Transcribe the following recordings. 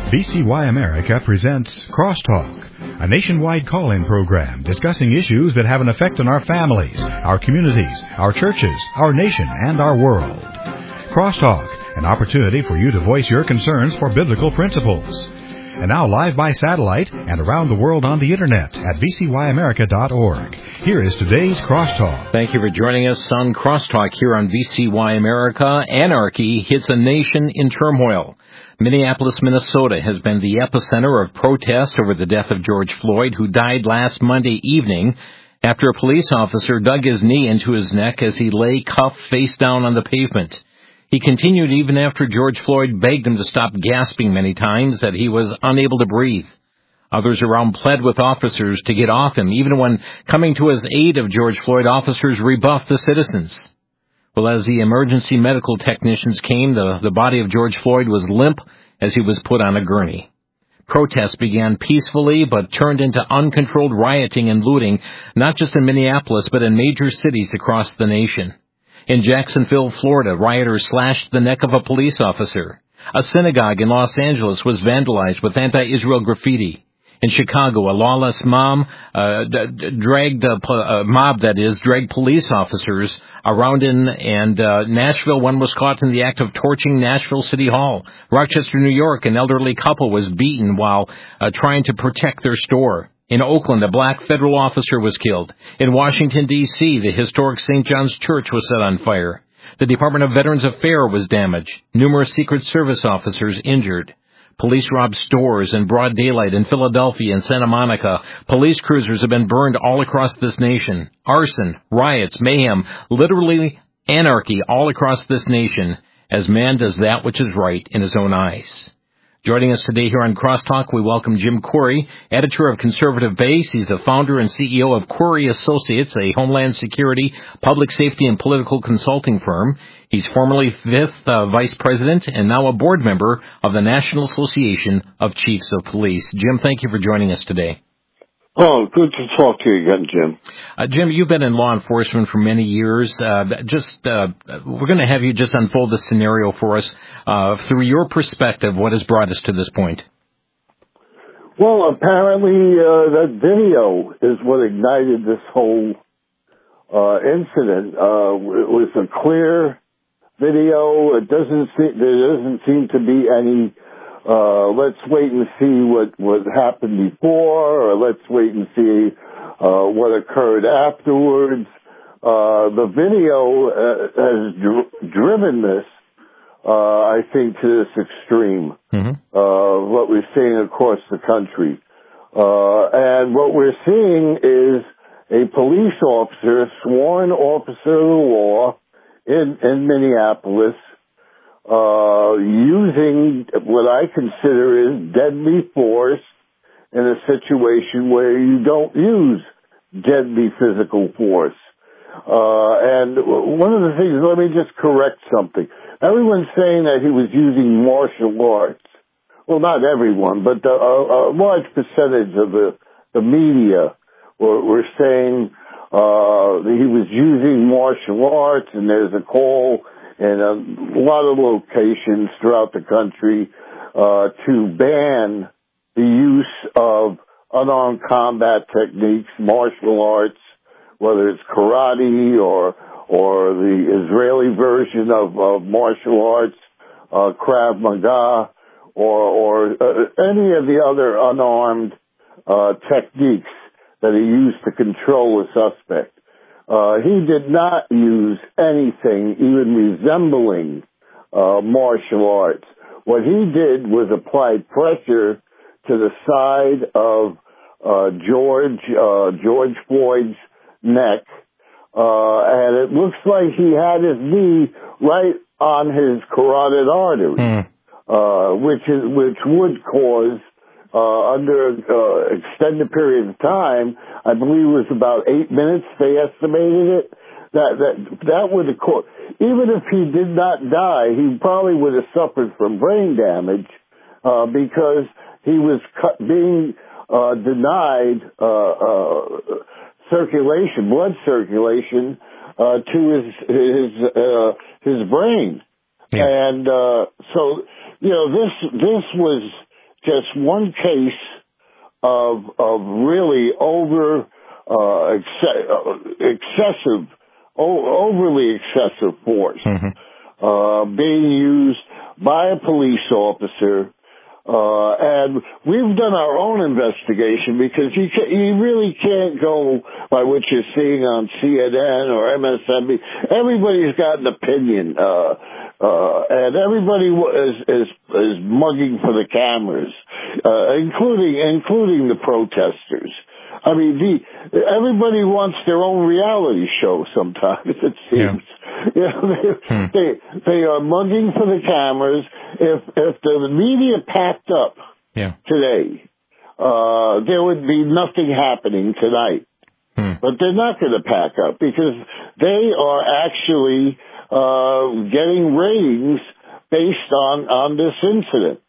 VCY America presents Crosstalk, a nationwide call-in program discussing issues that have an effect on our families, our communities, our churches, our nation, and our world. Crosstalk, an opportunity for you to voice your concerns for biblical principles. And now live by satellite and around the world on the Internet at vcyamerica.org. Here is today's Crosstalk. Thank you for joining us on Crosstalk here on VCY America. Anarchy hits a nation in turmoil. Minneapolis, Minnesota has been the epicenter of protest over the death of George Floyd, who died last Monday evening after a police officer dug his knee into his neck as he lay cuffed face down on the pavement. He continued even after George Floyd begged him to stop gasping many times that he was unable to breathe. Others around pled with officers to get off him. Even when coming to his aid of George Floyd, officers rebuffed the citizens. Well, as the emergency medical technicians came, the body of George Floyd was limp as he was put on a gurney. Protests began peacefully but turned into uncontrolled rioting and looting, not just in Minneapolis but in major cities across the nation. In Jacksonville, Florida, rioters slashed the neck of a police officer. A synagogue in Los Angeles was vandalized with anti-Israel graffiti. In Chicago, a lawless mob dragged police officers around and Nashville, one was caught in the act of torching Nashville City Hall. Rochester, New York, an elderly couple was beaten while trying to protect their store. In Oakland, a black federal officer was killed. In Washington, D.C., the historic St. John's Church was set on fire. The Department of Veterans Affairs was damaged. Numerous Secret Service officers injured. Police robbed stores in broad daylight in Philadelphia and Santa Monica. Police cruisers have been burned all across this nation. Arson, riots, mayhem, literally anarchy all across this nation as man does that which is right in his own eyes. Joining us today here on Crosstalk, we welcome Jim Corey, editor of Conservative Base. He's the founder and CEO of Corey Associates, a homeland security, public safety, and political consulting firm. He's formerly fifth vice president and now a board member of the National Association of Chiefs of Police. Jim, thank you for joining us today. Oh, good to talk to you again, Jim. Jim, you've been in law enforcement for many years. We're going to have you just unfold the scenario for us. Through your perspective, what has brought us to this point? Well, apparently that video is what ignited this whole incident. It was a clear video. There doesn't seem to be any let's wait and see what happened before, or let's wait and see what occurred afterwards. The video has driven this, I think, to this extreme, what we're seeing across the country. And what we're seeing is a police officer, sworn officer of the law in Minneapolis, using what I consider is deadly force in a situation where you don't use deadly physical force. And one of the things, let me just correct something. Everyone's saying that he was using martial arts. Well, not everyone, but a large percentage of the media were saying he was using martial arts, and there's a call in a lot of locations throughout the country to ban the use of unarmed combat techniques, martial arts, whether it's karate or the Israeli version of martial arts, Krav Maga, or any of the other unarmed techniques that he used to control a suspect. He did not use anything even resembling martial arts. What he did was apply pressure to the side of George Floyd's neck, and it looks like he had his knee right on his carotid artery, which would cause under an extended period of time, I believe it was about 8 minutes, they estimated it, that would have caused, even if he did not die, he probably would have suffered from brain damage, because he was being denied blood circulation to his brain. Yeah. And so, this was just one case of really overly excessive force being used by a police officer. And we've done our own investigation because you really can't go by what you're seeing on CNN or MSNBC. Everybody's got an opinion, and everybody is mugging for the cameras, including the protesters. I mean, everybody wants their own reality show sometimes, it seems. Yeah. They are mugging for the cameras. If the media packed up today, there would be nothing happening tonight. But they're not going to pack up because they are actually getting ratings based on this incident.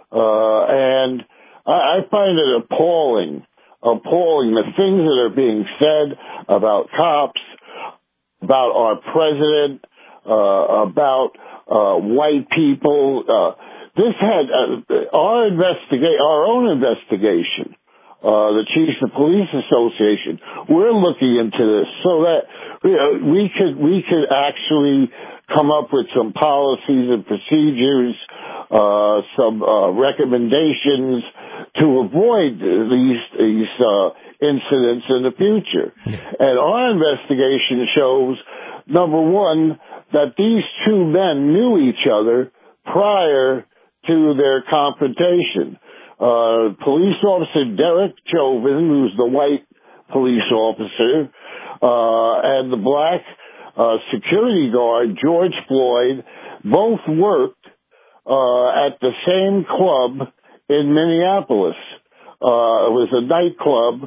And I find it appalling the things that are being said about cops, about our president, about white people. This had our own investigation. The Chiefs of Police Association. We're looking into this so that we could actually come up with some policies and procedures, some recommendations to avoid these incidents in the future. And our investigation shows, number one, that these two men knew each other prior to their confrontation. Police officer Derek Chauvin, who's the white police officer, and the black security guard, George Floyd, both worked at the same club in Minneapolis. It was a nightclub,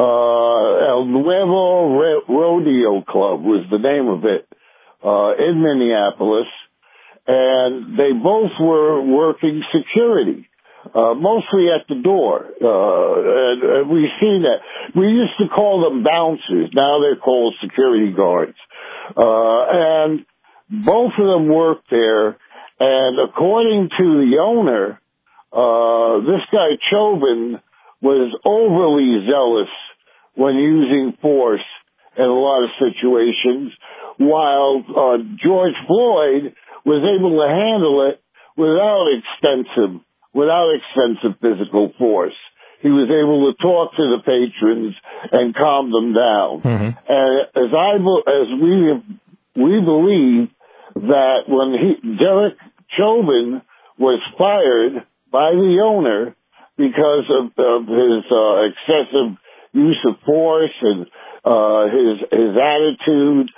El Nuevo Rodeo Club was the name of it, in Minneapolis, and they both were working security. Mostly at the door. And we see that. We used to call them bouncers. Now they're called security guards. And both of them worked there. And according to the owner, this guy Chauvin was overly zealous when using force in a lot of situations, while George Floyd was able to handle it without extensive physical force. He was able to talk to the patrons and calm them down. And we believe that when Derek Chauvin was fired by the owner because of his excessive use of force and his attitude,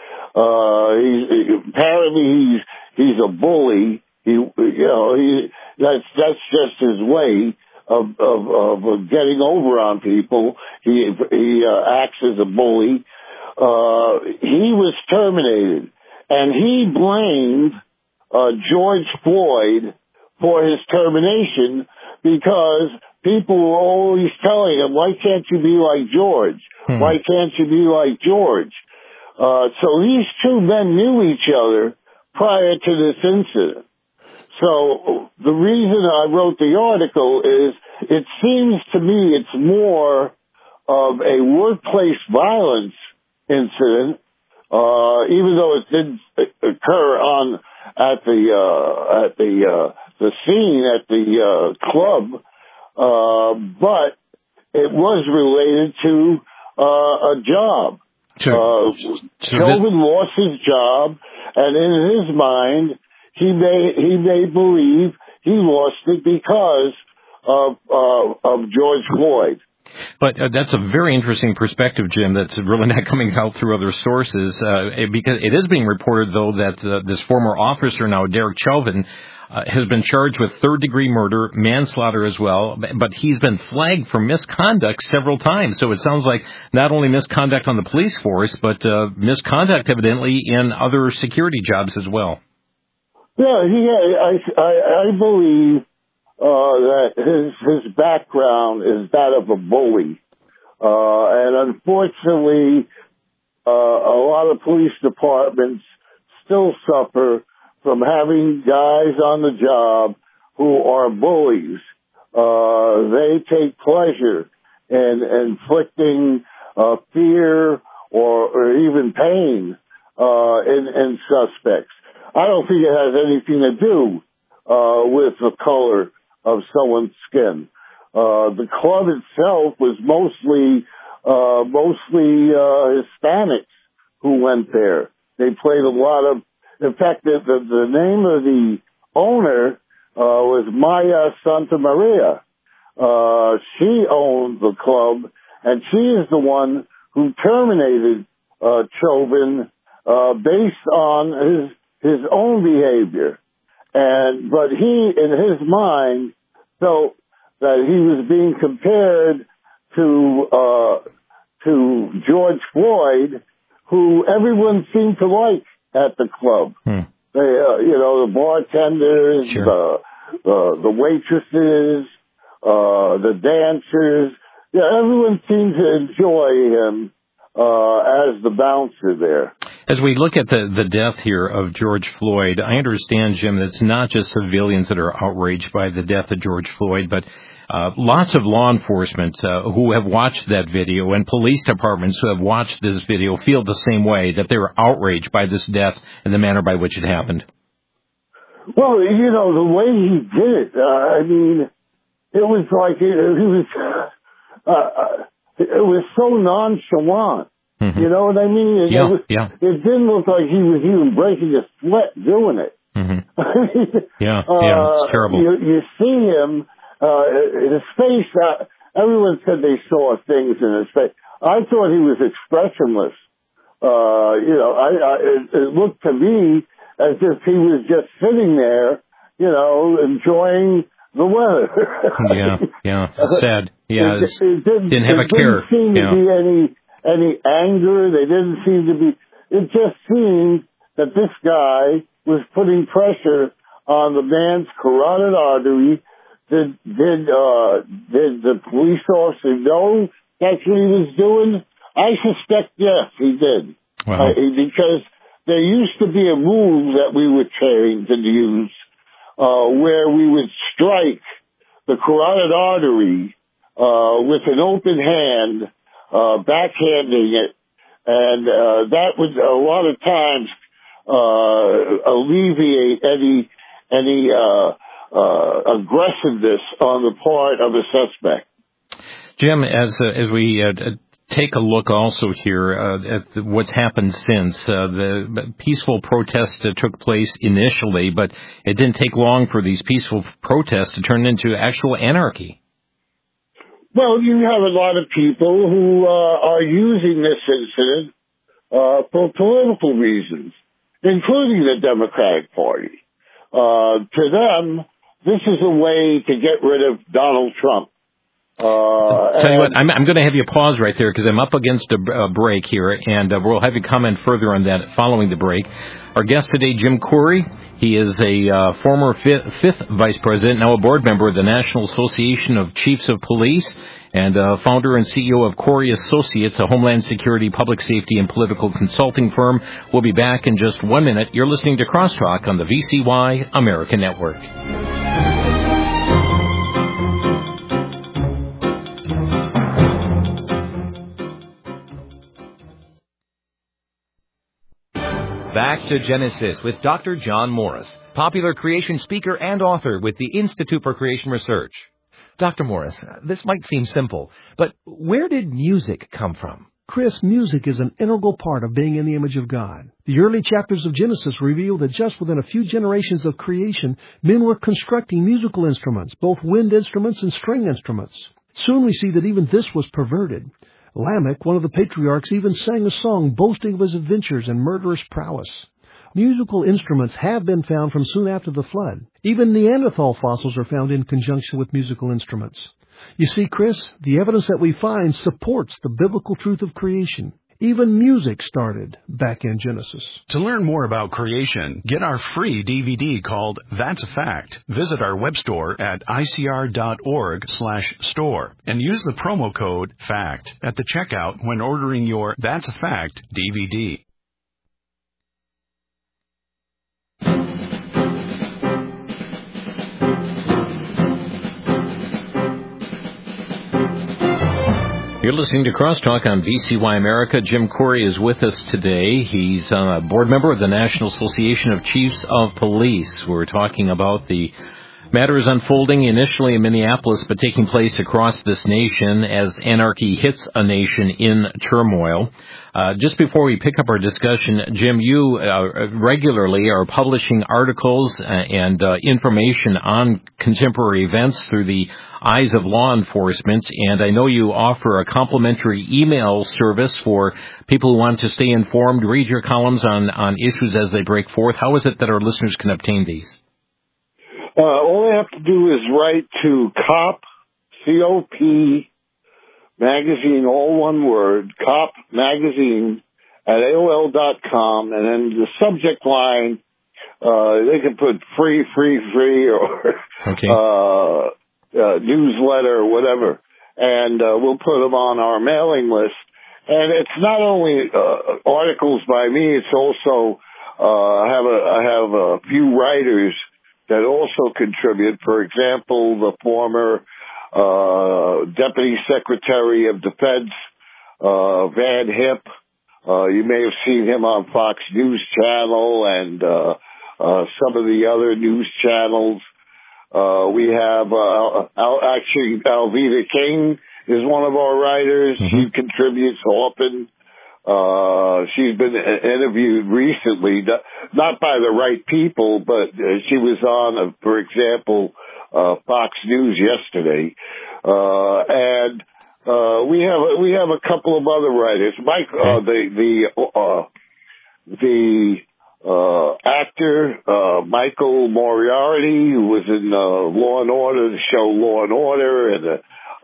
apparently he's a bully. That's just his way of getting over on people. He acts as a bully. He was terminated, and he blamed George Floyd for his termination because people were always telling him, "Why can't you be like George? Why can't you be like George?" So these two men knew each other prior to this incident. So the reason I wrote the article is it seems to me it's more of a workplace violence incident, even though it didn't occur at the scene at the club, but it was related to a job. Chauvin lost his job, and in his mind, he may believe he lost it because of George Floyd. But that's a very interesting perspective, Jim, that's really not coming out through other sources, because it is being reported, though, that this former officer now, Derek Chauvin, has been charged with third-degree murder, manslaughter as well, but he's been flagged for misconduct several times. So it sounds like not only misconduct on the police force, but misconduct, evidently, in other security jobs as well. Yeah, I believe that his background is that of a bully. And unfortunately, a lot of police departments still suffer from having guys on the job who are bullies. they take pleasure in inflicting fear or even pain in suspects. I don't think it has anything to do with the color of someone's skin. The club itself was mostly Hispanics who went there. They played a lot of. In fact, the name of the owner was Maya Santa Maria. She owned the club, and she is the one who terminated Chauvin based on his own behavior. But he, in his mind, felt that he was being compared to George Floyd, who everyone seemed to like at the club. They, the bartenders, sure. the waitresses, the dancers. Yeah, everyone seemed to enjoy him as the bouncer there. As we look at the death here of George Floyd, I understand, Jim, that it's not just civilians that are outraged by the death of George Floyd, but lots of law enforcement who have watched that video and police departments who have watched this video feel the same way, that they were outraged by this death and the manner by which it happened. Well, the way he did it, it was like it was so nonchalant. Mm-hmm. You know what I mean? It didn't look like he was even breaking a sweat doing it. Mm-hmm. It's terrible. You see him, his face, everyone said they saw things in his face. I thought he was expressionless. It looked to me as if he was just sitting there, enjoying the weather. Sad. Yeah, it didn't have a care. Didn't seem to be any anger. They didn't seem to be. It just seemed that this guy was putting pressure on the man's carotid artery. Did the police officer know that's what he was doing? I suspect yes, he did. Wow. Because there used to be a move that we were trained to use, where we would strike the carotid artery with an open hand, backhanding it, and that would a lot of times alleviate any aggressiveness on the part of a suspect. Jim, as we take a look also here at what's happened since. The peaceful protest took place initially, but it didn't take long for these peaceful protests to turn into actual anarchy. Well, you have a lot of people who are using this incident for political reasons, including the Democratic Party. To them, this is a way to get rid of Donald Trump. Tell you what, I'm going to have you pause right there because I'm up against a break here, and we'll have you comment further on that following the break. Our guest today, Jim Coury. He is a former fifth vice president, now a board member of the National Association of Chiefs of Police, and founder and CEO of Coury Associates, a homeland security, public safety, and political consulting firm. We'll be back in just 1 minute. You're listening to Crosstalk on the VCY America Network. Back to Genesis with Dr. John Morris, popular creation speaker and author with the Institute for Creation Research. Dr. Morris, this might seem simple, but where did music come from? Chris, music is an integral part of being in the image of God. The early chapters of Genesis reveal that just within a few generations of creation, men were constructing musical instruments, both wind instruments and string instruments. Soon we see that even this was perverted. Lamech, one of the patriarchs, even sang a song boasting of his adventures and murderous prowess. Musical instruments have been found from soon after the flood. Even Neanderthal fossils are found in conjunction with musical instruments. You see, Chris, the evidence that we find supports the biblical truth of creation. Even music started back in Genesis. To learn more about creation, get our free DVD called That's a Fact. Visit our web store at icr.org/store and use the promo code FACT at the checkout when ordering your That's a Fact DVD. You're listening to Crosstalk on VCY America. Jim Corey is with us today. He's a board member of the National Association of Chiefs of Police. We're talking about the matters unfolding initially in Minneapolis, but taking place across this nation as anarchy hits a nation in turmoil. Just before we pick up our discussion, Jim, you regularly are publishing articles and information on contemporary events through the eyes of law enforcement, and I know you offer a complimentary email service for people who want to stay informed, read your columns on issues as they break forth. How is it that our listeners can obtain these? All they have to do is write to COP, C-O-P, magazine, all one word, COP magazine at AOL.com, and then the subject line, they can put free, or newsletter or whatever, and we'll put them on our mailing list. And it's not only articles by me, it's also I have a few writers that also contribute. For example, the former Deputy Secretary of Defense, Van Hipp. You may have seen him on Fox News Channel and some of the other news channels. We have actually Alveda King is one of our writers. Mm-hmm. She contributes often. She's been interviewed recently, not by the right people, but she was on, for example, Fox News yesterday. And we have a couple of other writers. Mike, the actor, Michael Moriarty, who was in Law and Order, the show Law and Order, and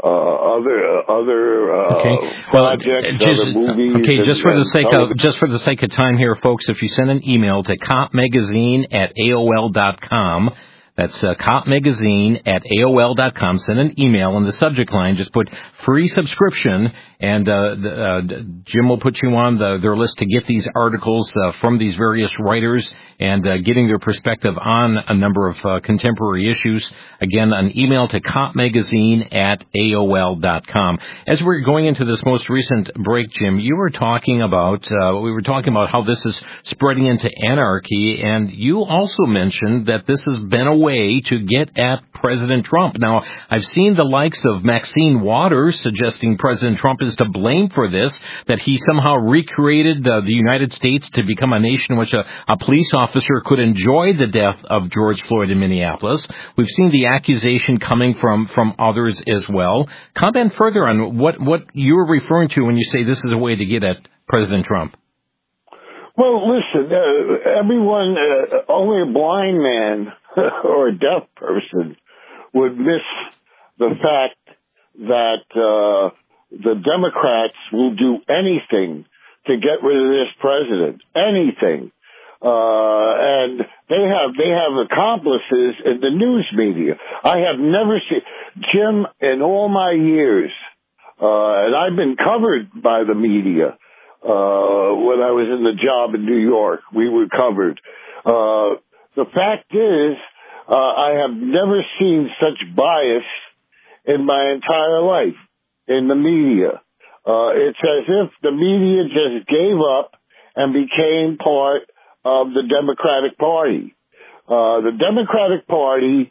other projects, other movies. Okay, just for the sake of time here, folks, if you send an email to copmagazine at AOL.com, that's copmagazine at AOL.com. Send an email in the subject line. Just put free subscription, and Jim will put you on their list to get these articles from these various writers and getting their perspective on a number of contemporary issues. Again, an email to copmagazine at AOL.com. As we're going into this most recent break, Jim, we were talking about how this is spreading into anarchy, and you also mentioned that this has been a way to get at President Trump. Now, I've seen the likes of Maxine Waters suggesting President Trump is to blame for this, that he somehow recreated the United States to become a nation in which a police officer could enjoy the death of George Floyd in Minneapolis. We've seen the accusation coming from others as well. Comment further on what you're referring to when you say this is a way to get at President Trump. Well, listen, everyone, only a blind man or a deaf person would miss the fact that the Democrats will do anything to get rid of this president. Anything. And they have accomplices in the news media. I have never seen, Jim, in all my years, and I've been covered by the media, when I was in the job in New York, we were covered. The fact is, I have never seen such bias in my entire life in the media. It's as if the media just gave up and became part of the Democratic Party. The Democratic Party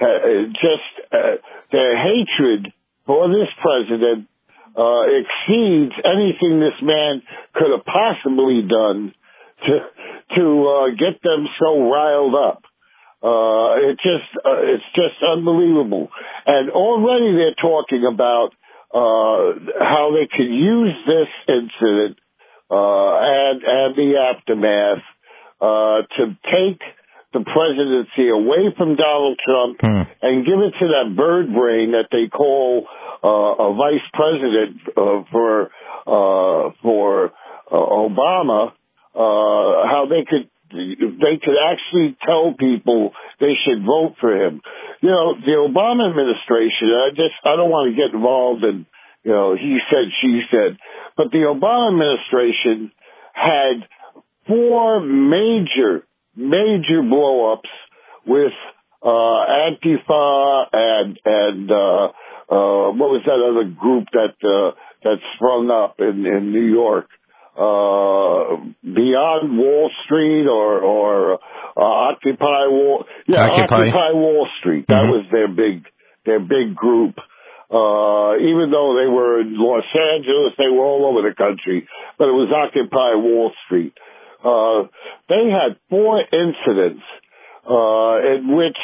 their hatred for this president exceeds anything this man could have possibly done to get them so riled up. It's just unbelievable. And already they're talking about how they could use this incident and the aftermath to take the presidency away from Donald Trump and give it to that bird brain that they call a vice president for Obama. How they could actually tell people they should vote for him. You know, the Obama administration, I don't want to get involved in, he said, she said, but the Obama administration had 4 major blow-ups with Antifa and what was that other group that sprung up in New York? Beyond Wall Street or Occupy Wall, Occupy Wall Street. That was their big group. Even though they were in Los Angeles, they were all over the country, but it was Occupy Wall Street. They had 4 incidents, in which,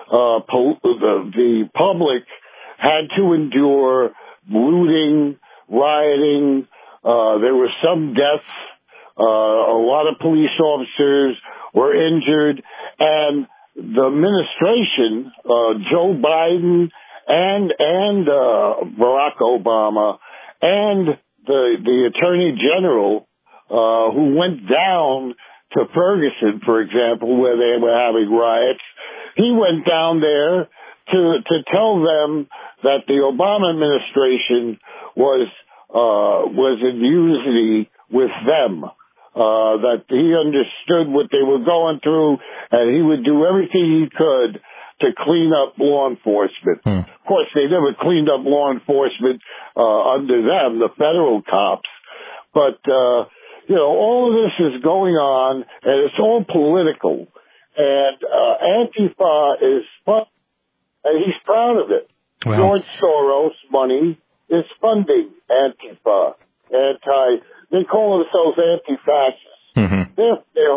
the public had to endure looting, rioting. There were some deaths. A lot of police officers were injured, and the administration, Joe Biden and Barack Obama and the Attorney General, who went down to Ferguson, for example, where they were having riots, he went down there to tell them that the Obama administration was in unity with them, that he understood what they were going through, and he would do everything he could to clean up law enforcement. Of course, they never cleaned up law enforcement under them, the federal cops. But, all of this is going on, and it's all political. And Antifa is fun, and he's proud of it. Well, George Soros money is funding Antifa. They call themselves anti-fascists. Mm-hmm. Their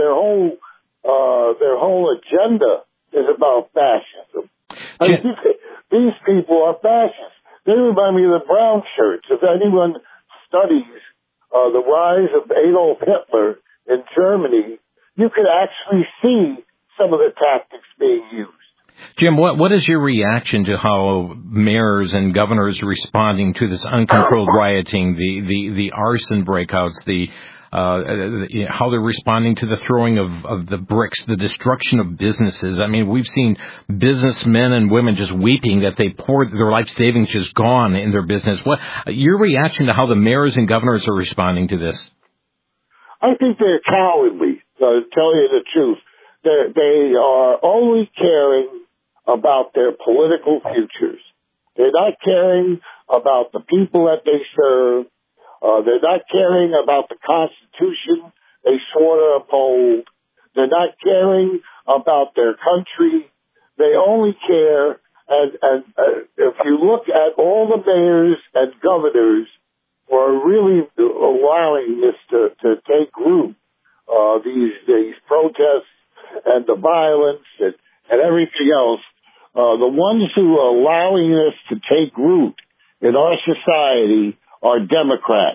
whole agenda is about fascism. I mean, these people are fascists. They remind me of the brown shirts. If anyone studies the rise of Adolf Hitler in Germany, you could actually see some of the tactics being used. Jim, what is your reaction to how mayors and governors are responding to this uncontrolled rioting, the arson breakouts, how they're responding to the throwing of the bricks, the destruction of businesses? I mean, we've seen businessmen and women just weeping that they poured their life savings just gone in their business. What your reaction to how the mayors and governors are responding to this? I think they're cowardly, to tell you the truth. They are only caring about their political futures. They're not caring about the people that they serve. They're not caring about the Constitution they swore to uphold. They're not caring about their country. They only care, and if you look at all the mayors and governors who are really allowing this to take root, these protests and the violence and everything else, the ones who are allowing this to take root in our society are Democrats.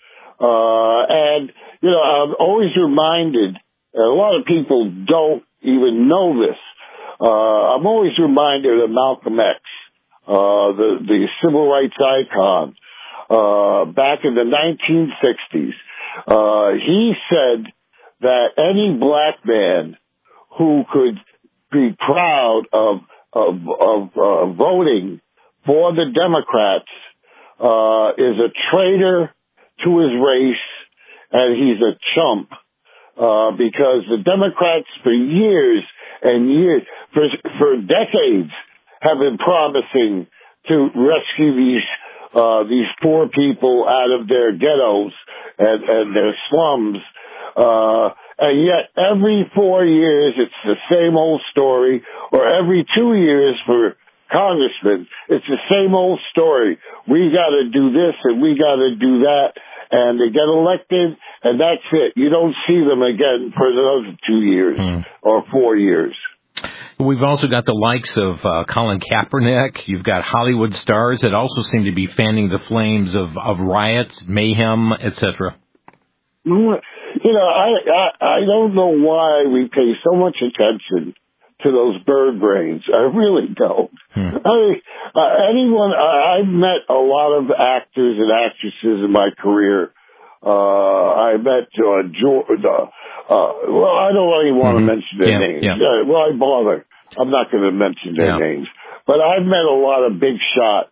I'm always reminded, a lot of people don't even know this, I'm always reminded of Malcolm X, the civil rights icon, back in the 1960s. He said that any black man who could be proud of voting for the Democrats is a traitor to his race, and he's a chump, because the Democrats for years and years, for decades, have been promising to rescue these poor people out of their ghettos and their slums. And yet every 4 years it's the same old story, or every 2 years for congressmen, it's the same old story. We got to do this and we got to do that, and they get elected, and that's it. You don't see them again for another 2 years or 4 years. We've also got the likes of Colin Kaepernick. You've got Hollywood stars that also seem to be fanning the flames of riots, mayhem, etc. I don't know why we pay so much attention to those bird brains. I really don't. I've met a lot of actors and actresses in my career. I met George. Well, I don't really want to mention their names. Yeah. Well, I bother. I'm not going to mention their names. But I've met a lot of big shot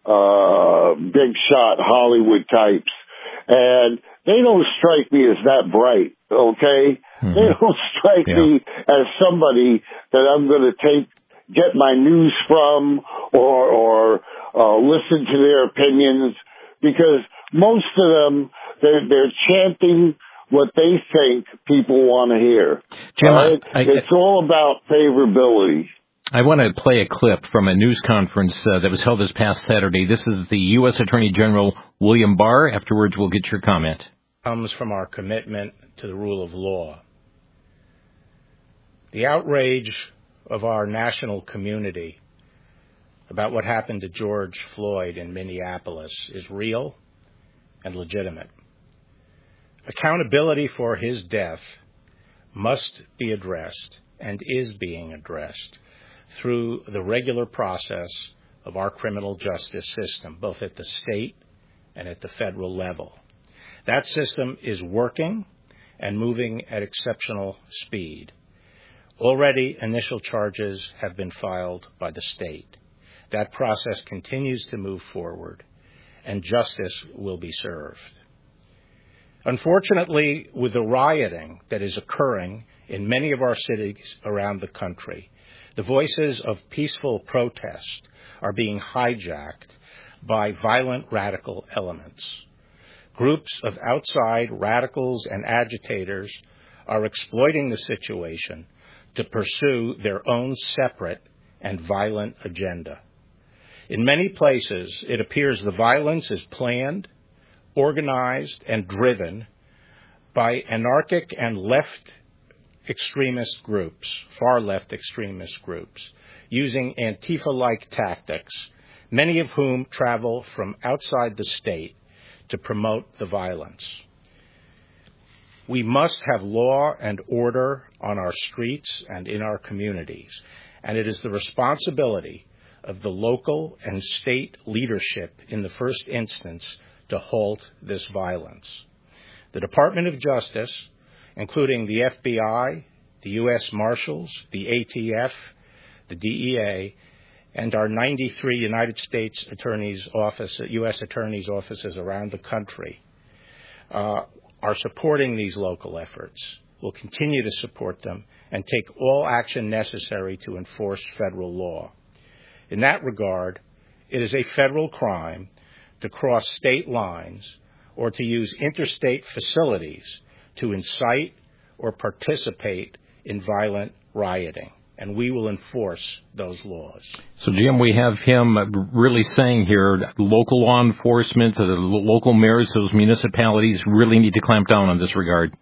Hollywood types, and they don't strike me as that bright, okay? They don't strike me as somebody that I'm going to get my news from or listen to their opinions, because most of them, they're chanting what they think people want to hear. Jim, it's all about favorability. I want to play a clip from a news conference that was held this past Saturday. This is the U.S. Attorney General William Barr. Afterwards, we'll get your comment. Comes from our commitment to the rule of law. The outrage of our national community about what happened to George Floyd in Minneapolis is real and legitimate. Accountability for his death must be addressed and is being addressed through the regular process of our criminal justice system, both at the state and at the federal level. That system is working and moving at exceptional speed. Already, initial charges have been filed by the state. That process continues to move forward, and justice will be served. Unfortunately, with the rioting that is occurring in many of our cities around the country, the voices of peaceful protest are being hijacked by violent radical elements. Groups of outside radicals and agitators are exploiting the situation to pursue their own separate and violent agenda. In many places, it appears the violence is planned, organized, and driven by anarchic and left extremist groups, far left extremist groups, using Antifa-like tactics, many of whom travel from outside the state to promote the violence. We must have law and order on our streets and in our communities, and it is the responsibility of the local and state leadership in the first instance to halt this violence. The Department of Justice, including the FBI, the U.S. Marshals, the ATF, the DEA, and our 93 United States U.S. Attorney's offices around the country, are supporting these local efforts. We'll continue to support them and take all action necessary to enforce federal law. In that regard, it is a federal crime to cross state lines or to use interstate facilities to incite or participate in violent rioting, and we will enforce those laws. So, Jim, we have him really saying here, local law enforcement, the local mayors, those municipalities really need to clamp down on this regard.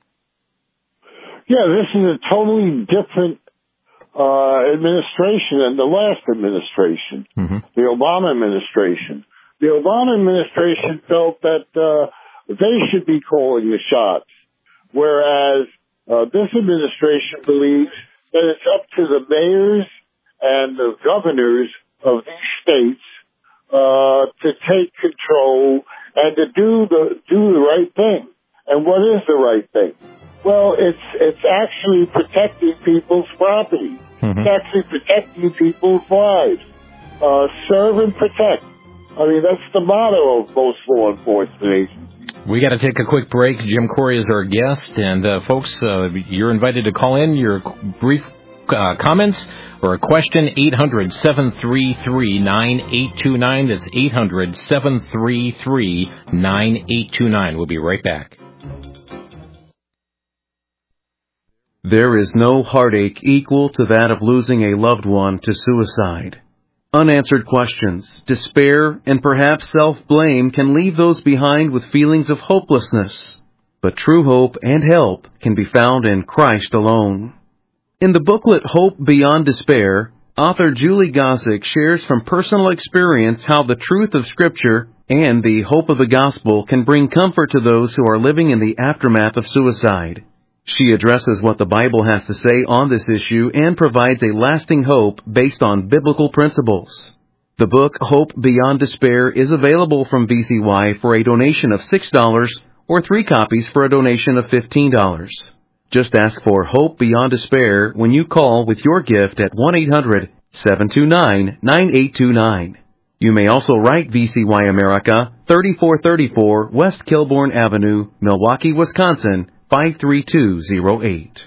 Yeah, this is a totally different administration than the last administration, the Obama administration. The Obama administration felt that they should be calling the shots, whereas this administration believes that it's up to the mayors and the governors of these states to take control and to do the right thing. And what is the right thing? Well, it's actually protecting people's property. It's actually protecting people's lives. Serve and protect. I mean, that's the motto of most law enforcement agencies. We got to take a quick break. Jim Corey is our guest, and folks, you're invited to call in your brief comments or a question. 800-733-9829. That's 800-733-9829. We'll be right back. There is no heartache equal to that of losing a loved one to suicide. Unanswered questions, despair, and perhaps self-blame can leave those behind with feelings of hopelessness. But true hope and help can be found in Christ alone. In the booklet Hope Beyond Despair, author Julie Gosick shares from personal experience how the truth of Scripture and the hope of the gospel can bring comfort to those who are living in the aftermath of suicide. She addresses what the Bible has to say on this issue and provides a lasting hope based on biblical principles. The book Hope Beyond Despair is available from VCY for a donation of $6 or 3 copies for a donation of $15. Just ask for Hope Beyond Despair when you call with your gift at 1-800-729-9829. You may also write VCY America, 3434 West Kilbourne Avenue, Milwaukee, Wisconsin, 53208.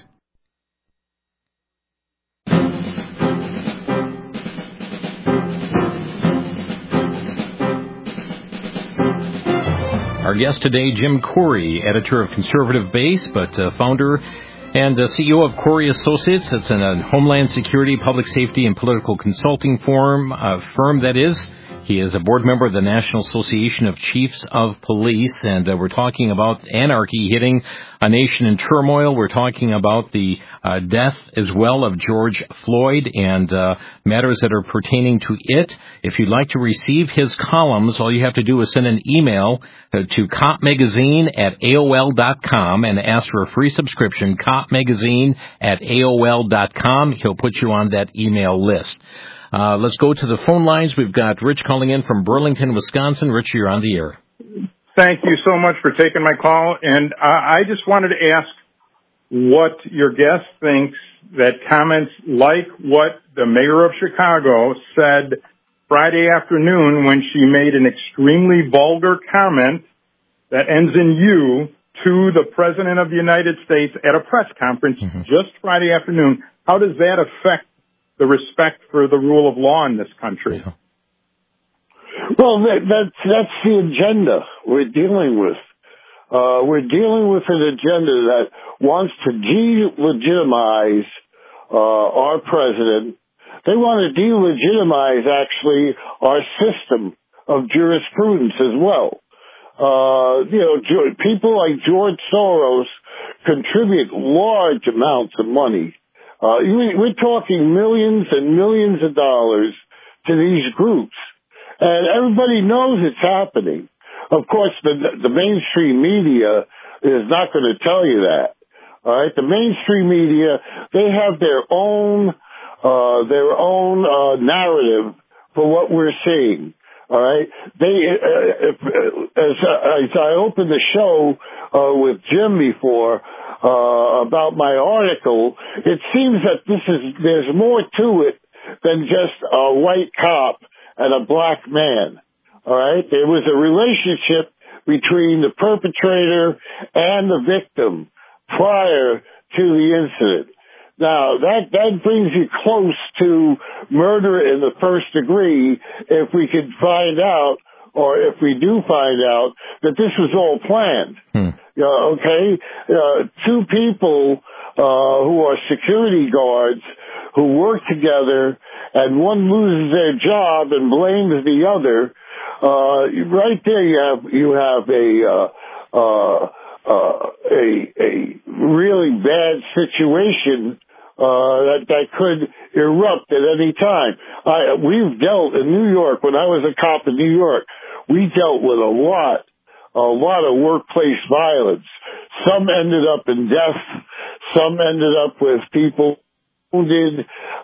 Our guest today, Jim Corey, editor of Conservative Base, but founder and CEO of Corey Associates. It's a Homeland Security, Public Safety, and Political Consulting firm that is. He is a board member of the National Association of Chiefs of Police, and we're talking about anarchy hitting a nation in turmoil. We're talking about the death as well of George Floyd and matters that are pertaining to it. If you'd like to receive his columns, all you have to do is send an email to copmagazine@aol.com and ask for a free subscription, copmagazine@aol.com. He'll put you on that email list. Let's go to the phone lines. We've got Rich calling in from Burlington, Wisconsin. Rich, you're on the air. Thank you so much for taking my call. And I just wanted to ask what your guest thinks that comments like what the mayor of Chicago said Friday afternoon when she made an extremely vulgar comment that ends in "you" to the President of the United States at a press conference just Friday afternoon. How does that affect the respect for the rule of law in this country? Well, that's the agenda we're dealing with. We're dealing with an agenda that wants to delegitimize our president. They want to delegitimize, actually, our system of jurisprudence as well. People like George Soros contribute large amounts of money. We're talking millions and millions of dollars to these groups, and everybody knows it's happening. Of course, the mainstream media is not going to tell you that. All right, the mainstream media, they have their own narrative for what we're seeing. All right, as I opened the show with Jim before. About my article, it seems that there's more to it than just a white cop and a black man. All right, there was a relationship between the perpetrator and the victim prior to the incident. Now that brings you close to murder in the first degree if we could find out, or if we do find out, that this was all planned. Two people who are security guards who work together, and one loses their job and blames the other. Right there, you have a really bad situation that could erupt at any time. We've dealt in New York. When I was a cop in New York, we dealt with a lot of workplace violence. Some ended up in death. Some ended up with people wounded.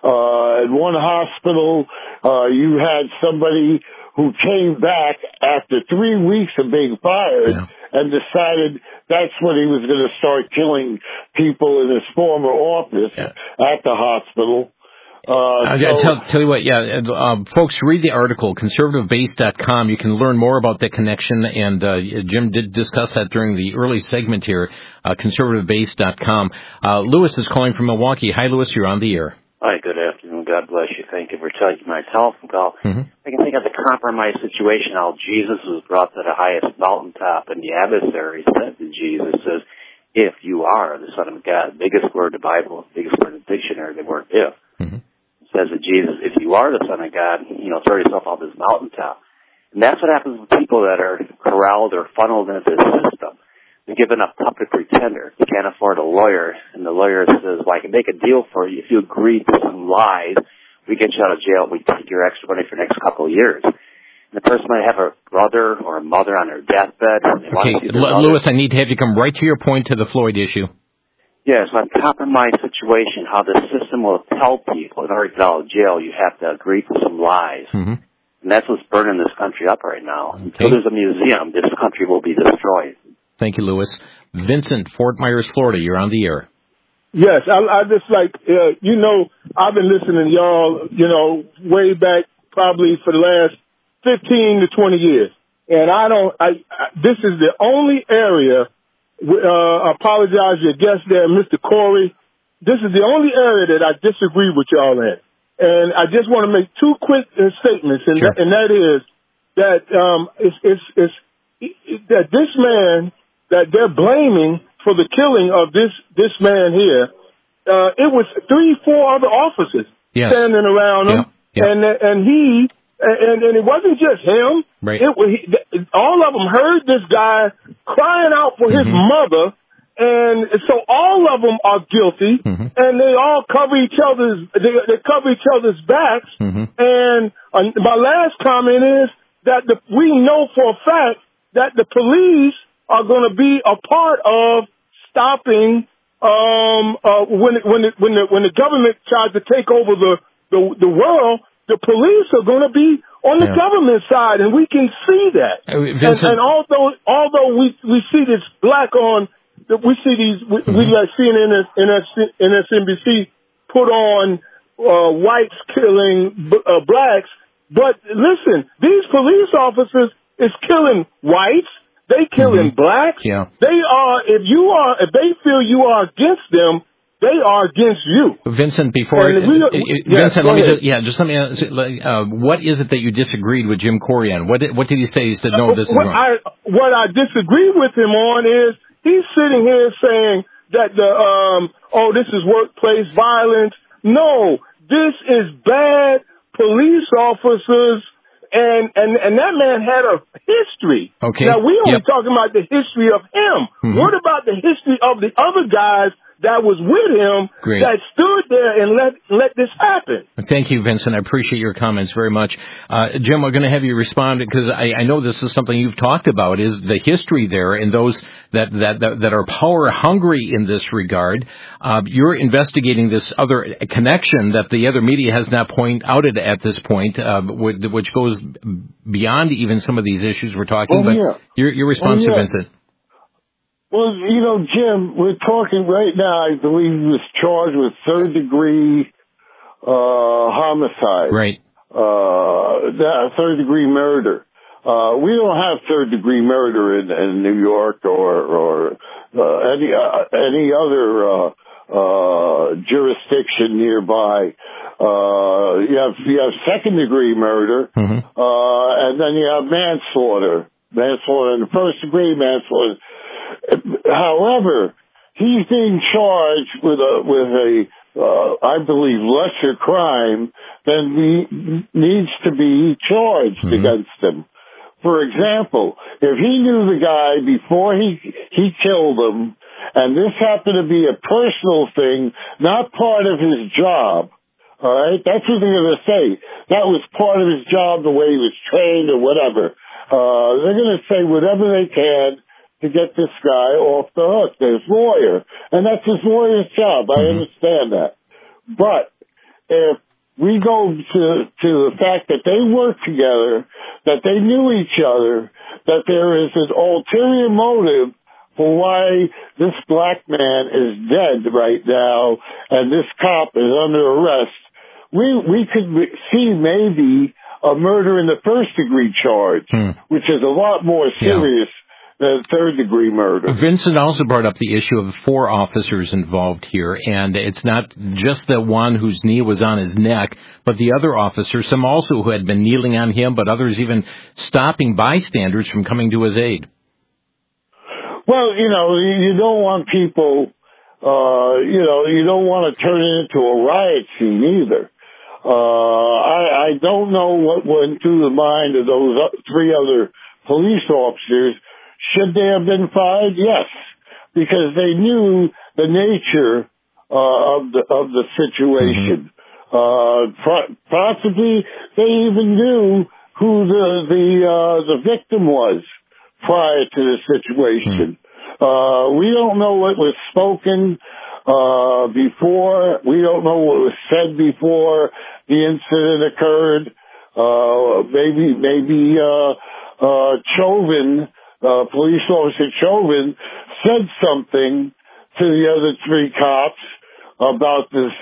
At one hospital, you had somebody who came back after 3 weeks of being fired and decided that's when he was going to start killing people in his former office at the hospital. Tell you what, folks, read the article, conservativebase.com. You can learn more about the connection, and Jim did discuss that during the early segment here, conservativebase.com. Lewis is calling from Milwaukee. Hi, Lewis, you're on the air. Hi, good afternoon. God bless you. Thank you for taking my telephone call. I can think of the compromise situation, how Jesus was brought to the highest mountaintop, and the adversary said to Jesus, says, "If you are the Son of God," biggest word in the Bible, biggest word in the dictionary, the word "if." Says to Jesus, "If you are the Son of God, throw yourself off this mountaintop." And that's what happens with people that are corralled or funneled into this system. They're given a puppet pretender. You can't afford a lawyer, and the lawyer says, "Well, I can make a deal for you. If you agree to some lies, we get you out of jail. We take your extra money for the next couple of years." And the person might have a brother or a mother on their deathbed. Okay, Lewis, I need to have you come right to your point to the Floyd issue. Yes, on compromise situation, how the system will tell people in order to get out of jail, you have to agree to some lies. And that's what's burning this country up right now. Until there's a museum, this country will be destroyed. Thank you, Lewis. Vincent, Fort Myers, Florida, you're on the air. Yes, I just like, I've been listening to y'all, way back probably for the last 15 to 20 years. And this is the only area, apologize your guest there, Mr. Corey. This is the only area that I disagree with y'all in. And I just want to make two quick statements, and that is that that this man that they're blaming for the killing of this man here, it was 3-4 other officers standing around him, and it wasn't just him. Right. All of them heard this guy crying out for his mother, and so all of them are guilty, and they all cover each other's backs. And my last comment is that we know for a fact that the police are going to be a part of stopping when the government tries to take over the world. The police are going to be on the government side, and we can see that. And although we see this black on, we see these we like CNN and MSNBC put on whites killing blacks, but listen, these police officers is killing whites. They killing blacks. Yeah. They are. If they feel you are against them, they are against you. Vincent, Vincent, let me ask, what is it that you disagreed with Jim Corey on? What did he say? He said, no, this is wrong. What I disagree with him on is he's sitting here saying that this is workplace violence. No, this is bad police officers. And that man had a history. Okay. Now, we only talking about the history of him. What about the history of the other guys that was with him that stood there and let this happen? Thank you, Vincent. I appreciate your comments very much. Jim, we're going to have you respond because I know this is something you've talked about, is the history there and those that are power hungry in this regard. You're investigating this other connection that the other media has not pointed out at this point, which goes beyond even some of these issues we're talking about. Your response to Vincent. Well, Jim, we're talking right now, I believe he was charged with third-degree homicide. Right. Third-degree murder. We don't have third-degree murder in New York or any other jurisdiction nearby. You have second-degree murder, and then you have manslaughter and first-degree manslaughter. However, he's being charged with a I believe, lesser crime than needs to be charged against him. For example, if he knew the guy before he killed him, and this happened to be a personal thing, not part of his job, all right? That's what they're going to say. That was part of his job, the way he was trained or whatever. They're going to say whatever they can to get this guy off the hook, his lawyer. And that's his lawyer's job. I understand that. But if we go to the fact that they worked together, that they knew each other, that there is an ulterior motive for why this black man is dead right now and this cop is under arrest, we could see maybe a murder in the first degree charge, which is a lot more serious than third-degree murder. Vincent also brought up the issue of 4 officers involved here, and it's not just the one whose knee was on his neck, but the other officers, some also who had been kneeling on him, but others even stopping bystanders from coming to his aid. Well, you don't want people, you don't want to turn it into a riot scene either. I don't know what went through the mind of those 3 other police officers. Should they have been fired? Yes, because they knew the nature of the situation. Possibly they even knew who the victim was prior to the situation. We don't know what was spoken before. We don't know what was said before the incident occurred. Maybe Chauvin. Police officer Chauvin said something to the other 3 cops about this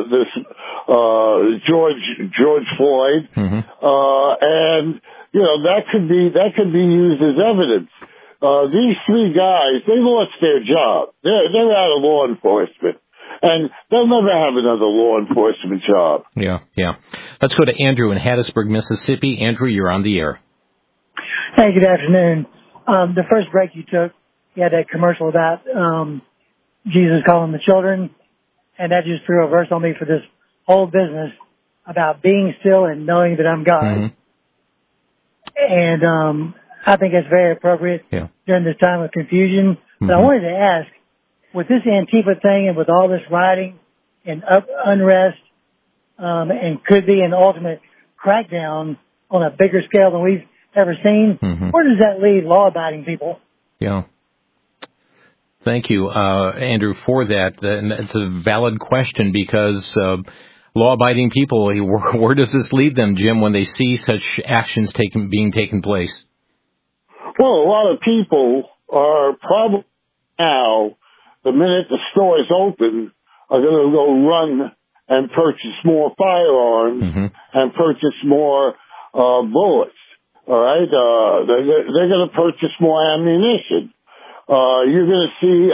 George Floyd, and that could be used as evidence. These 3 guys, they lost their job. They're out of law enforcement, and they'll never have another law enforcement job. Yeah. Let's go to Andrew in Hattiesburg, Mississippi. Andrew, you're on the air. Hey, good afternoon. The first break you took, you had that commercial about Jesus calling the children, and that just threw a verse on me for this whole business about being still and knowing that I'm God. Mm-hmm. And I think it's very appropriate during this time of confusion. Mm-hmm. But I wanted to ask, with this Antifa thing and with all this rioting and unrest, and could be an ultimate crackdown on a bigger scale than we've ever seen, where does that leave law-abiding people? Yeah. Thank you, Andrew, for that. And it's a valid question because law-abiding people, where does this lead them, Jim, when they see such actions being taken place? Well, a lot of people are probably now, the minute the store is open, are going to go run and purchase more firearms and purchase more bullets. All right, they're going to purchase more ammunition. You're going to see,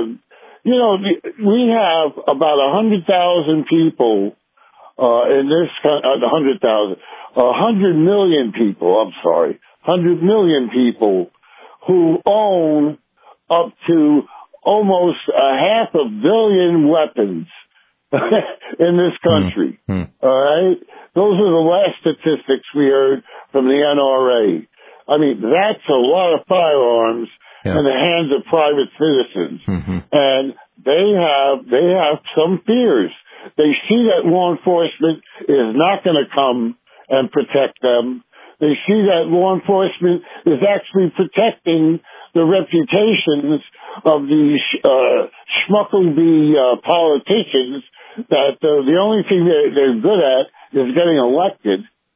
we have about 100,000 people in this country. 100 million people. I'm sorry, 100 million people who own up to almost 500 million weapons in this country. All right, those are the last statistics we heard from the NRA. I mean, that's a lot of firearms in the hands of private citizens, and they have some fears. They see that law enforcement is not going to come and protect them. They see that law enforcement is actually protecting the reputations of these schmuckleby politicians that the only thing they're good at is getting elected.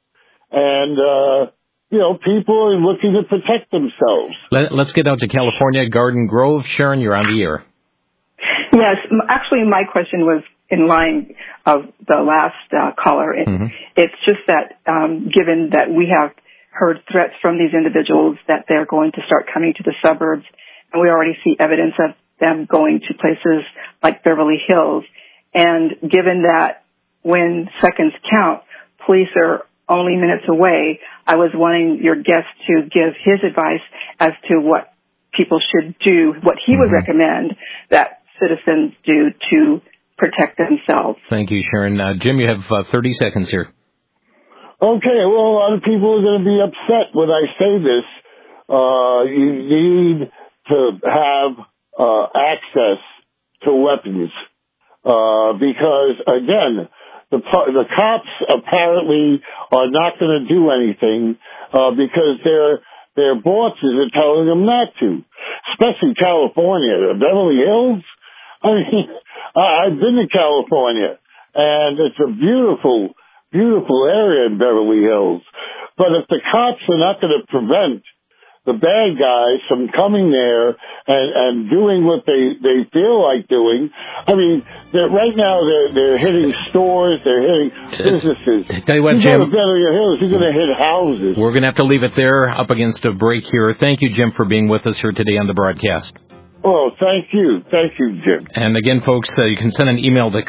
And, people are looking to protect themselves. Let's get out to California, Garden Grove. Sharon, you're on the air. Yes, actually my question was in line of the last caller. It's just that given that we have heard threats from these individuals that they're going to start coming to the suburbs, and we already see evidence of them going to places like Beverly Hills, and given that when seconds count, police are only minutes away, I was wanting your guest to give his advice as to what people should do, what he would recommend that citizens do to protect themselves. Thank you, Sharon. Jim, you have 30 seconds here. Okay, well, a lot of people are going to be upset when I say this. You need to have access to weapons because, again, the cops apparently are not going to do anything because their bosses are telling them not to, especially California. Beverly Hills? I mean, I've been to California, and it's a beautiful, beautiful area in Beverly Hills. But if the cops are not going to prevent the bad guys from coming there and doing what they feel like doing, I mean, right now they're hitting stores, they're hitting businesses. Tell you what, you Jim, go to Beverly Hills, you're going to hit houses. We're going to have to leave it there, up against a break here. Thank you, Jim, for being with us here today on the broadcast. Oh, thank you. Thank you, Jim. And again, folks, you can send an email to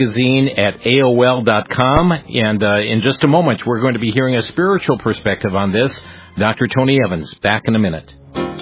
compmagazine@aol.com. And in just a moment, we're going to be hearing a spiritual perspective on this. Dr. Tony Evans, back in a minute.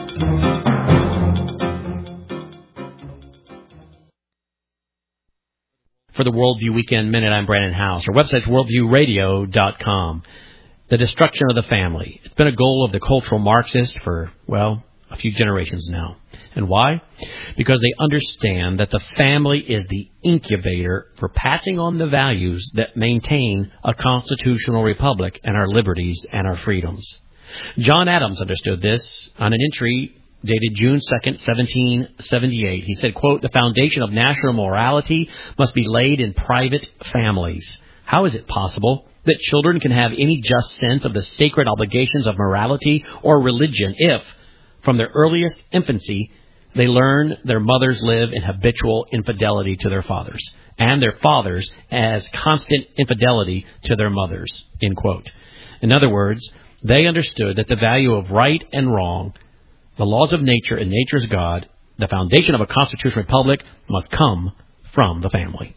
For the Worldview Weekend Minute, I'm Brandon House. Our website's worldviewradio.com. The destruction of the family. It's been a goal of the cultural Marxists for, a few generations now. And why? Because they understand that the family is the incubator for passing on the values that maintain a constitutional republic and our liberties and our freedoms. John Adams understood this on an entry dated June 2nd, 1778. He said, quote, "The foundation of national morality must be laid in private families. How is it possible that children can have any just sense of the sacred obligations of morality or religion if, from their earliest infancy, they learn their mothers live in habitual infidelity to their fathers, and their fathers as constant infidelity to their mothers," end quote. In other words, they understood that the value of right and wrong, the laws of nature and nature's God, the foundation of a constitutional republic, must come from the family.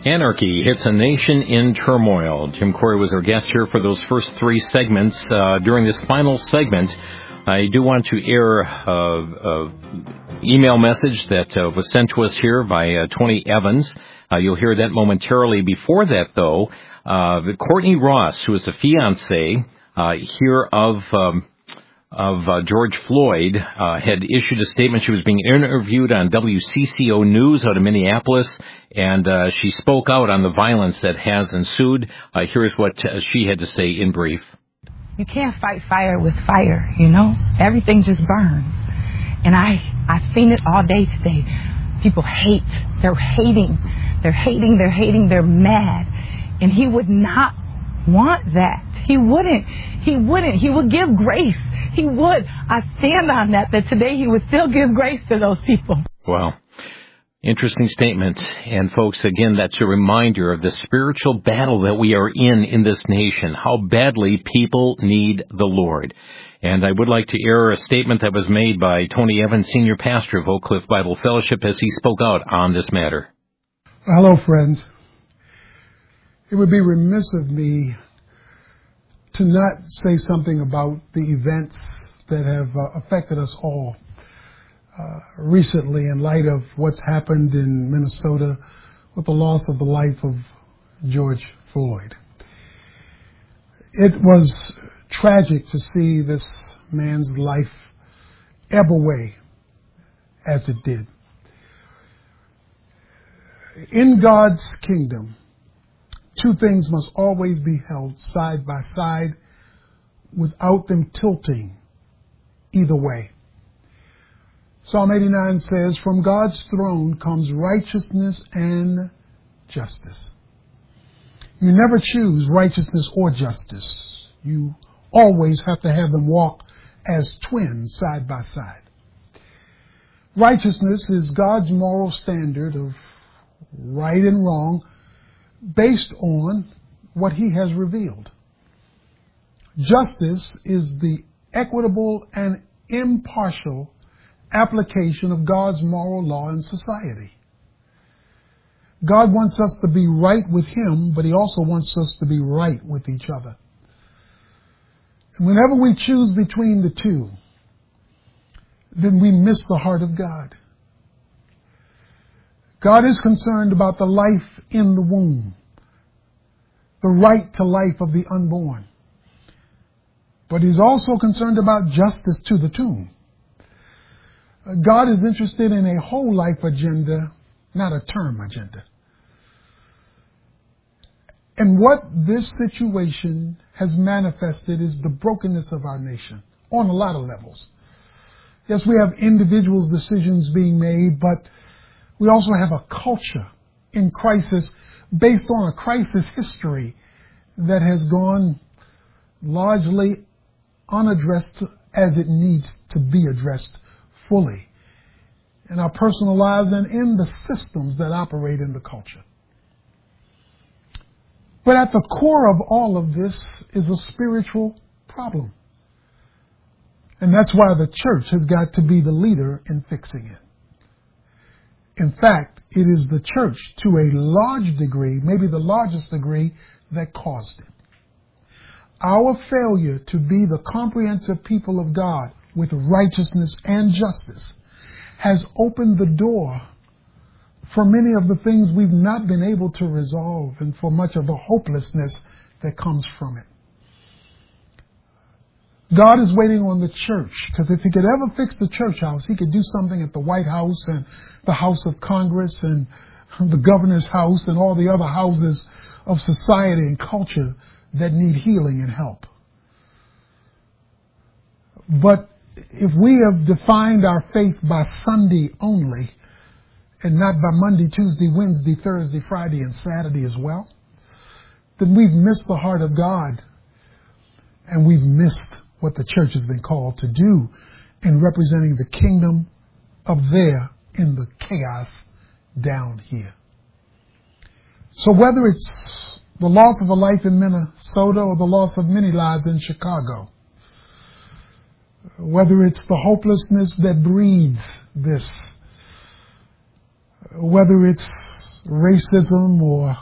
Anarchy hits a nation in turmoil. Jim Corey was our guest here for those first three segments. During this final segment, I do want to air email message that was sent to us here by Tony Evans. You'll hear that momentarily. Before that, though, Courtney Ross, who is the fiancée here of George Floyd, had issued a statement. She was being interviewed on WCCO News out of Minneapolis, and she spoke out on the violence that has ensued. Here's what she had to say in brief. You can't fight fire with fire, you know? Everything just burns. And I've seen it all day today. People hate. They're hating. They're hating. They're hating. They're mad. And he would not want that. He wouldn't. He wouldn't. He would give grace. He would. I stand on that today he would still give grace to those people. Wow. Interesting statement. And folks, again, that's a reminder of the spiritual battle that we are in this nation, how badly people need the Lord. And I would like to air a statement that was made by Tony Evans, senior pastor of Oak Cliff Bible Fellowship, as he spoke out on this matter. Hello, friends. It would be remiss of me to not say something about the events that have affected us all recently in light of what's happened in Minnesota with the loss of the life of George Floyd. It was tragic to see this man's life ebb away as it did. In God's kingdom, two things must always be held side by side without them tilting either way. Psalm 89 says, from God's throne comes righteousness and justice. You never choose righteousness or justice. You always have to have them walk as twins side by side. Righteousness is God's moral standard of right and wrong based on what he has revealed. Justice is the equitable and impartial application of God's moral law in society. God wants us to be right with him, but he also wants us to be right with each other. And whenever we choose between the two, then we miss the heart of God. God is concerned about the life in the womb, the right to life of the unborn. But he's also concerned about justice to the tomb. God is interested in a whole life agenda, not a term agenda. And what this situation has manifested is the brokenness of our nation on a lot of levels. Yes, we have individuals' decisions being made, but we also have a culture in crisis based on a crisis history that has gone largely unaddressed as it needs to be addressed fully in our personal lives and in the systems that operate in the culture. But at the core of all of this is a spiritual problem. And that's why the church has got to be the leader in fixing it. In fact, it is the church to a large degree, maybe the largest degree, that caused it. Our failure to be the comprehensive people of God with righteousness and justice has opened the door for many of the things we've not been able to resolve and for much of the hopelessness that comes from it. God is waiting on the church, because if he could ever fix the church house, he could do something at the White House and the House of Congress and the governor's house and all the other houses of society and culture that need healing and help. But if we have defined our faith by Sunday only and not by Monday, Tuesday, Wednesday, Thursday, Friday, and Saturday as well, then we've missed the heart of God, and we've missed what the church has been called to do in representing the kingdom up there in the chaos down here. So whether it's the loss of a life in Minnesota or the loss of many lives in Chicago, whether it's the hopelessness that breeds this, whether it's racism or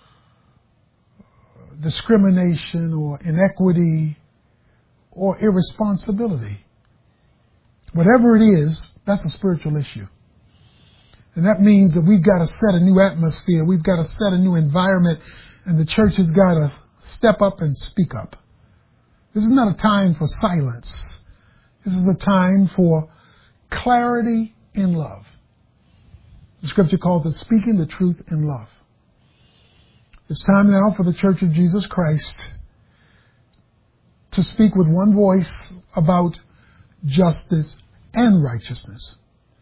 discrimination or inequity or irresponsibility. Whatever it is, that's a spiritual issue. And that means that we've got to set a new atmosphere. We've got to set a new environment. And the church has got to step up and speak up. This is not a time for silence. This is a time for clarity in love. The scripture calls it speaking the truth in love. It's time now for the Church of Jesus Christ to speak with one voice about justice and righteousness.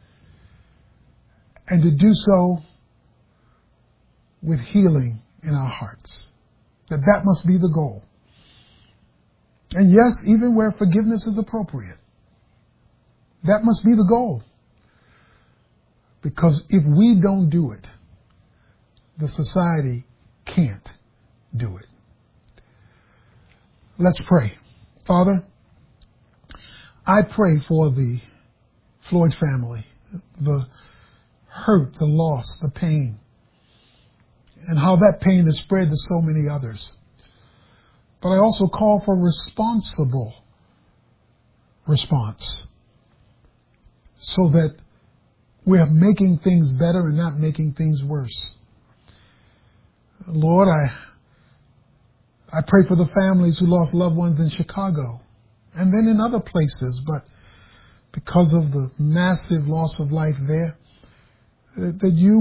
And to do so with healing in our hearts. That must be the goal. And yes, even where forgiveness is appropriate. That must be the goal. Because if we don't do it, the society can't do it. Let's pray. Father, I pray for the Floyd family, the hurt, the loss, the pain, and how that pain has spread to so many others. But I also call for responsible response so that we're making things better and not making things worse. Lord, I pray for the families who lost loved ones in Chicago and then in other places, but because of the massive loss of life there, that you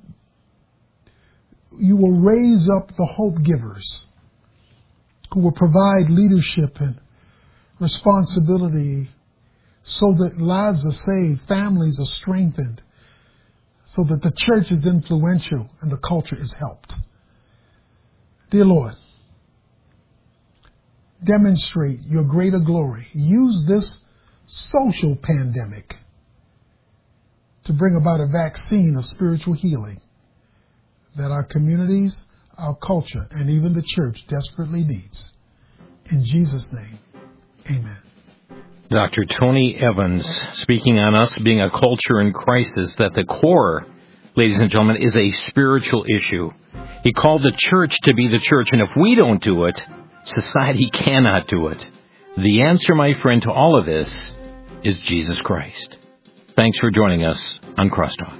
will raise up the hope givers who will provide leadership and responsibility so that lives are saved, families are strengthened, so that the church is influential and the culture is helped. Dear Lord, demonstrate your greater glory. Use this social pandemic to bring about a vaccine of spiritual healing that our communities, our culture, and even the church desperately needs. In Jesus' name, amen. Dr. Tony Evans speaking on us being a culture in crisis, that the core, ladies and gentlemen, is a spiritual issue. He called the church to be the church, and if we don't do it, society cannot do it. The answer, my friend, to all of this is Jesus Christ. Thanks for joining us on Crosstalk.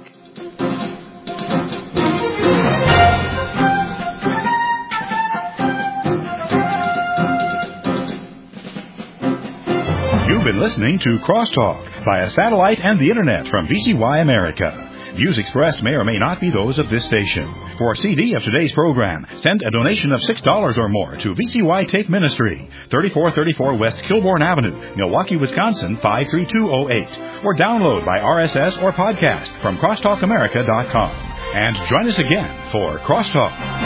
You've been listening to Crosstalk via satellite and the internet from VCY America. Views expressed may or may not be those of this station. For a CD of today's program, send a donation of $6 or more to VCY Tape Ministry, 3434 West Kilbourne Avenue, Milwaukee, Wisconsin, 53208. Or download by RSS or podcast from crosstalkamerica.com. And join us again for Crosstalk.